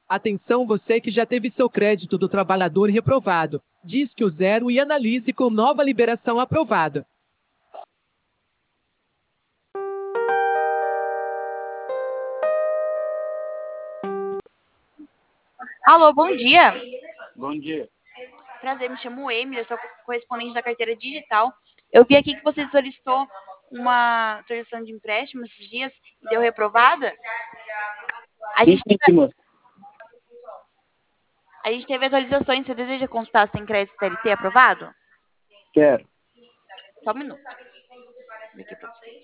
Atenção você que já teve seu crédito do trabalhador reprovado. Disque o zero e analise com nova liberação aprovada. Alô, bom dia. Bom dia. Prazer, me chamo Emily, eu sou correspondente da carteira digital. Eu vi aqui que você solicitou uma solicitação de empréstimo esses dias e deu reprovada. A Sim, gente, sim, moço. a gente teve atualizações. Você deseja consultar se tem crédito CLT aprovado? Quero. Só um minuto. Vou aqui pra você.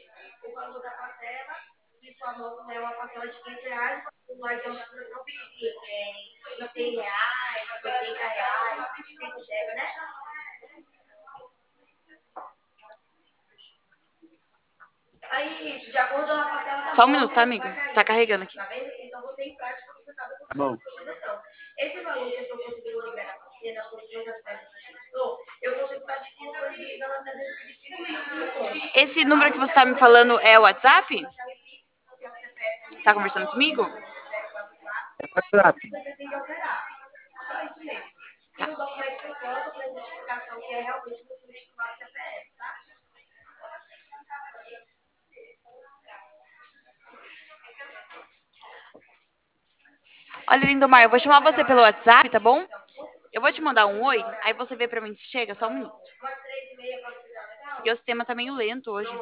Só um minuto, tá, amigo? Tá carregando aqui. Tá bom. Esse número que você tá me falando é o WhatsApp? Tá conversando comigo? É WhatsApp. Olha, Lindomar, eu vou chamar você pelo WhatsApp, tá bom? Eu vou te mandar um oi, aí você vê pra mim se chega, só um minuto. Porque o sistema tá meio lento hoje.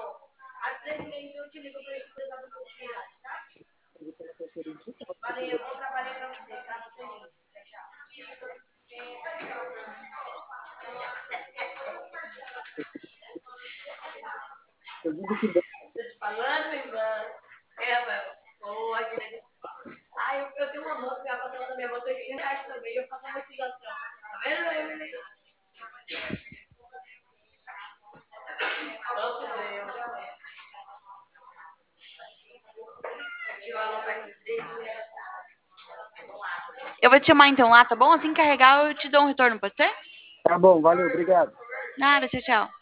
Eu vou te chamar então lá, tá bom? Assim que carregar, eu te dou um retorno, pode ser? Tá bom, valeu, obrigado. Nada, tchau, tchau.